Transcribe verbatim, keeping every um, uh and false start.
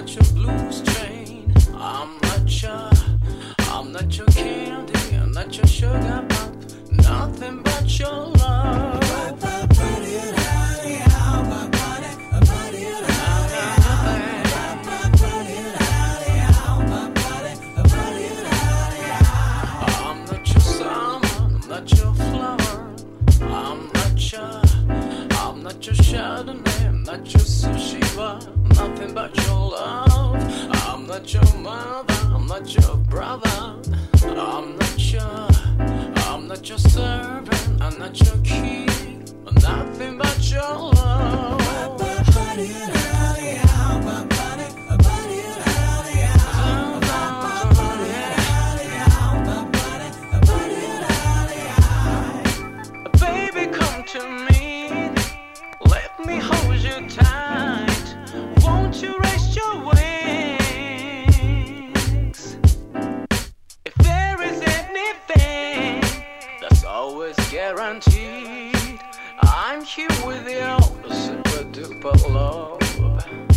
not your blues train. I'm not your, I'm not your candy. I'm not your sugar pop. Nothing but your love. I'm not your summer. I'm not your flower. I'm not your, I'm not your Chardonnay. I'm not your sushi bar. Nothing but your love. I'm not your mother. I'm not your brother. I'm not your, I'm not your servant. I'm not your king. Nothing but your love. Baby, come to me. Let me hold you tight. Won't you rest your wings? If there is anything that's always guaranteed, I'm here with you, super duper love.